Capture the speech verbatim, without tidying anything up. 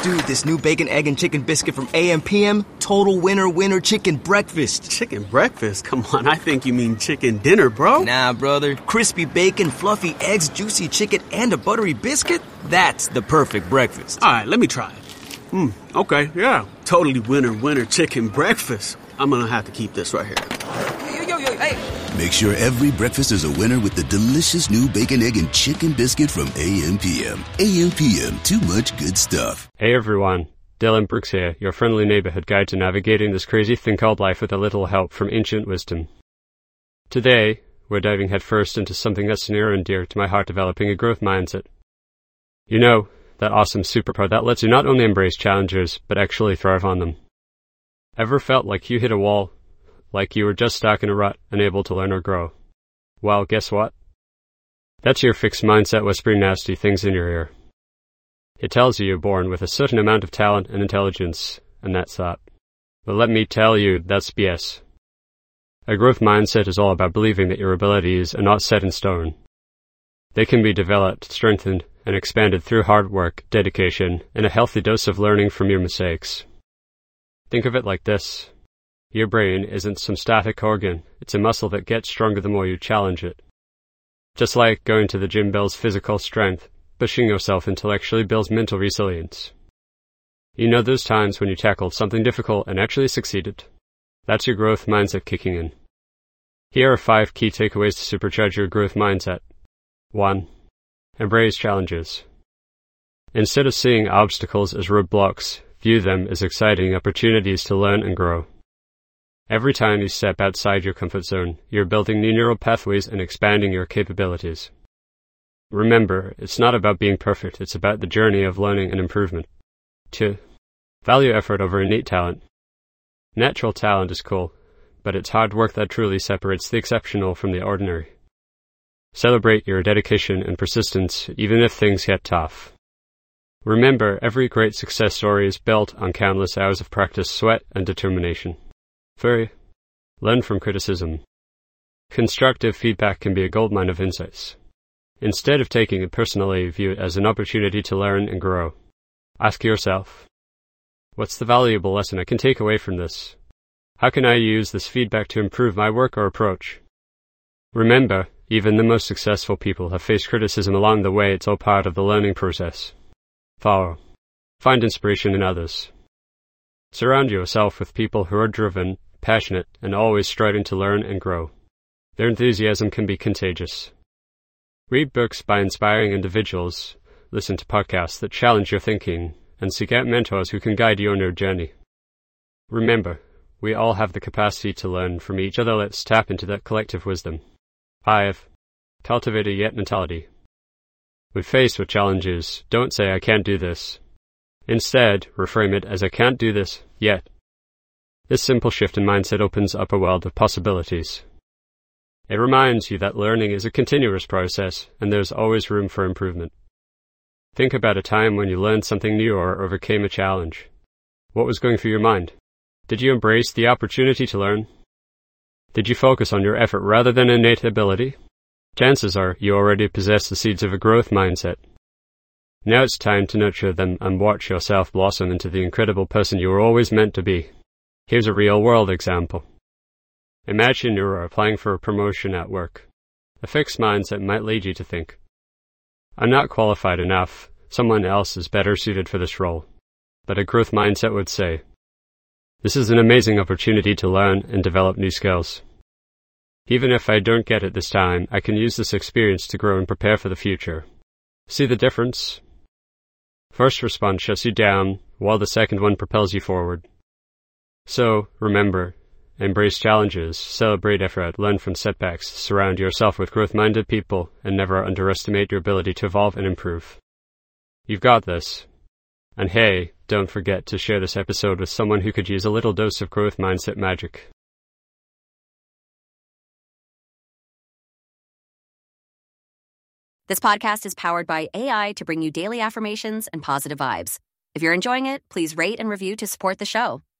Dude, this new bacon, egg, and chicken biscuit from A M P M, total winner winner chicken breakfast. Chicken breakfast? Come on, I think you mean chicken dinner, bro. Nah, brother. Crispy bacon, fluffy eggs, juicy chicken, and a buttery biscuit? That's the perfect breakfast. All right, let me try it. Hmm, okay, yeah. Totally winner winner chicken breakfast. I'm gonna have to keep this right here. Yo, yo, yo, hey. Make sure every breakfast is a winner with the delicious new bacon, egg, and chicken biscuit from A M P M. A M P M, too much good stuff. Hey everyone, Dylan Brooks here, your friendly neighborhood guide to navigating this crazy thing called life with a little help from ancient wisdom. Today, we're diving headfirst into something that's near and dear to my heart, developing a growth mindset. You know, that awesome superpower that lets you not only embrace challenges, but actually thrive on them. Ever felt like you hit a wall? Like you were just stuck in a rut, unable to learn or grow? Well, guess what? That's your fixed mindset whispering nasty things in your ear. It tells you you're born with a certain amount of talent and intelligence, and that's that. But let me tell you, that's B S. A growth mindset is all about believing that your abilities are not set in stone. They can be developed, strengthened, and expanded through hard work, dedication, and a healthy dose of learning from your mistakes. Think of it like this. Your brain isn't some static organ, it's a muscle that gets stronger the more you challenge it. Just like going to the gym builds physical strength, pushing yourself intellectually builds mental resilience. You know those times when you tackled something difficult and actually succeeded? That's your growth mindset kicking in. Here are five key takeaways to supercharge your growth mindset. one. Embrace challenges. Instead of seeing obstacles as roadblocks, view them as exciting opportunities to learn and grow. Every time you step outside your comfort zone, you're building new neural pathways and expanding your capabilities. Remember, it's not about being perfect, it's about the journey of learning and improvement. two. Value effort over innate talent. Natural talent is cool, but it's hard work that truly separates the exceptional from the ordinary. Celebrate your dedication and persistence, even if things get tough. Remember, every great success story is built on countless hours of practice, sweat, and determination. three. Learn from criticism. Constructive feedback can be a goldmine of insights. Instead of taking it personally, view it as an opportunity to learn and grow. Ask yourself, what's the valuable lesson I can take away from this? How can I use this feedback to improve my work or approach? Remember, even the most successful people have faced criticism along the way. It's all part of the learning process. four. Find inspiration in others. Surround yourself with people who are driven, passionate, and always striving to learn and grow. Their enthusiasm can be contagious. Read books by inspiring individuals, listen to podcasts that challenge your thinking, and seek out mentors who can guide you on your journey. Remember, we all have the capacity to learn from each other. Let's tap into that collective wisdom. five. Cultivate a yet mentality. When faced with challenges, don't say I can't do this. Instead, reframe it as I can't do this yet. This simple shift in mindset opens up a world of possibilities. It reminds you that learning is a continuous process, and there's always room for improvement. Think about a time when you learned something new or overcame a challenge. What was going through your mind? Did you embrace the opportunity to learn? Did you focus on your effort rather than innate ability? Chances are you already possess the seeds of a growth mindset. Now it's time to nurture them and watch yourself blossom into the incredible person you were always meant to be. Here's a real-world example. Imagine you are applying for a promotion at work. A fixed mindset might lead you to think, I'm not qualified enough, someone else is better suited for this role. But a growth mindset would say, this is an amazing opportunity to learn and develop new skills. Even if I don't get it this time, I can use this experience to grow and prepare for the future. See the difference? First response shuts you down, while the second one propels you forward. So, remember, embrace challenges, celebrate effort, learn from setbacks, surround yourself with growth-minded people, and never underestimate your ability to evolve and improve. You've got this. And hey, don't forget to share this episode with someone who could use a little dose of growth mindset magic. This podcast is powered by A I to bring you daily affirmations and positive vibes. If you're enjoying it, please rate and review to support the show.